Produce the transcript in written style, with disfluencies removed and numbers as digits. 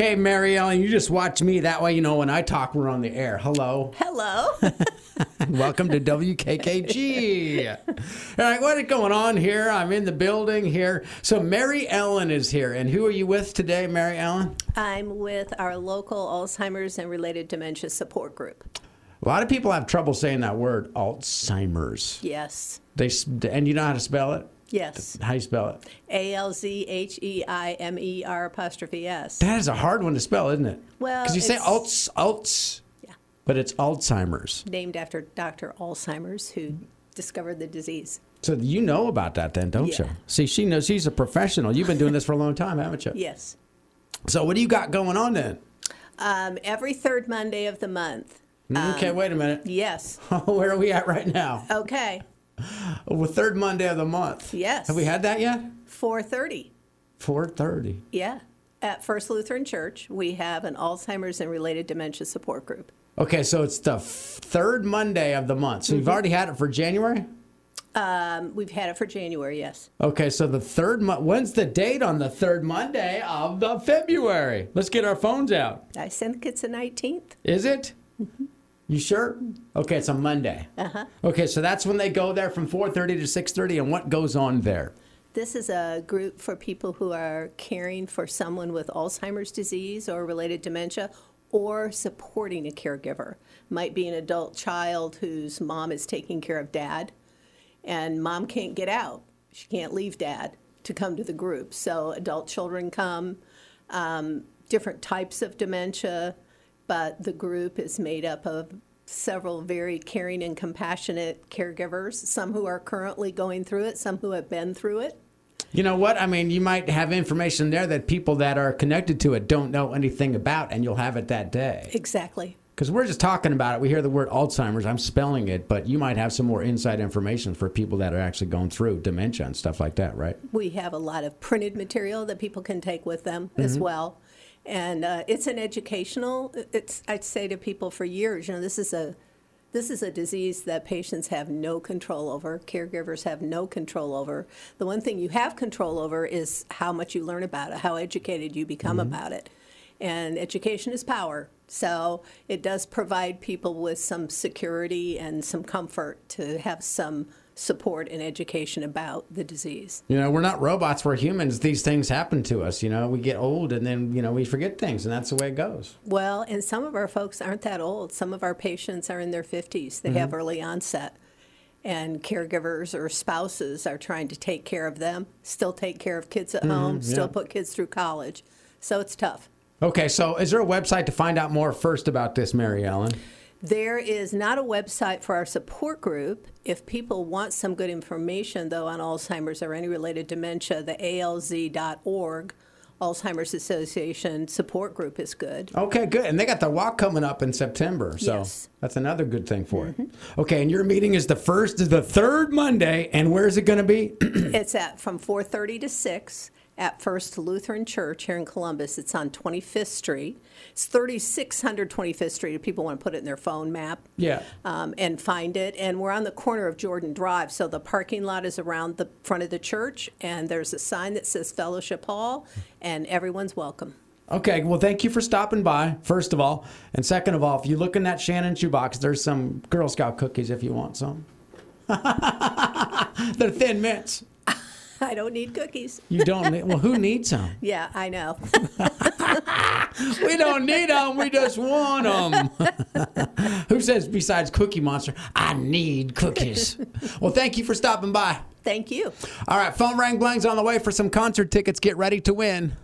Okay, Mary Ellen, you just watch me. That way, you know, when I talk, we're on the air. Hello. Hello. Welcome to WKKG. All right, what is going on here? I'm in the building here. So Mary Ellen is here. And who are you with today, Mary Ellen? I'm with our local Alzheimer's and related dementia support group. A lot of people have trouble saying that word, Alzheimer's. Yes. And you know how to spell it? Yes. How you spell it? ALZHEIMER''S. That is a hard one to spell, isn't it? Well, because you say Alz, yeah, but it's Alzheimer's. named after Dr. Alzheimer's, who discovered the disease. So you know about that then, don't you? Yeah. See, she knows. She's a professional. You've been doing this for a long time, haven't you? Yes. So what do you got going on then? Every third Monday of the month. Okay, wait a minute. Yes. Where are we at right now? Okay. Well, third Monday of the month. Yes. Have we had that yet? 4:30. 4:30. Yeah. At First Lutheran Church, we have an Alzheimer's and related dementia support group. Okay, so it's the third Monday of the month. So you've already had it for January? We've had it for January, yes. Okay, so the third month. When's the date on the third Monday of the February? Let's get our phones out. I think it's the 19th. Is it? You sure? Okay, it's a Monday. Uh-huh. Okay, so that's when they go there from 4:30 to 6:30, and what goes on there? This is a group for people who are caring for someone with Alzheimer's disease or related dementia, or supporting a caregiver. Might be an adult child whose mom is taking care of dad, and mom can't get out. She can't leave dad to come to the group. So adult children come, different types of dementia, but the group is made up of several very caring and compassionate caregivers, some who are currently going through it, some who have been through it. You know what? I mean, you might have information there that people that are connected to it don't know anything about, and you'll have it that day. Exactly. Because we're just talking about it. We hear the word Alzheimer's. I'm spelling it, but you might have some more inside information for people that are actually going through dementia and stuff like that, right? We have a lot of printed material that people can take with them as well. And it's an educational, I'd say to people for years, you know, this is a disease that patients have no control over, caregivers have no control over. The one thing you have control over is how much you learn about it, how educated you become about it. And education is power. So it does provide people with some security and some comfort to have some support and education about the disease. You know, we're not robots, we're humans. These things happen to us. You know, we get old and then, you know, we forget things, and that's the way it goes. Well, and some of our folks aren't that old. Some of our patients are in their 50s. They have early onset. And caregivers or spouses are trying to take care of them, still take care of kids at home, still put kids through college. So it's tough. Okay, so is there a website to find out more first about this, Mary Ellen? There is not a website for our support group. If people want some good information, though, on Alzheimer's or any related dementia, the ALZ.org, Alzheimer's Association support group, is good. Okay, good. And they got the walk coming up in September, so Yes. that's another good thing for it. Okay, and your meeting is the third Monday, and where is it going to be? It's from 4:30 to 6 at First Lutheran Church here in Columbus. It's on 25th Street. It's 3600 25th Street if people want to put it in their phone map. Yeah. And find it. And we're on the corner of Jordan Drive, so the parking lot is around the front of the church, and there's a sign that says Fellowship Hall, and everyone's welcome. Okay, well, thank you for stopping by, first of all. And second of all, if you look in that Shannon shoebox, there's some Girl Scout cookies if you want some. They're Thin Mints. I don't need cookies. You don't need, well, who needs them? Yeah, I know. We don't need them, we just want them. Who says besides Cookie Monster, I need cookies? Well, thank you for stopping by. Thank you. All right, phone rang blang's on the way for some concert tickets. Get ready to win.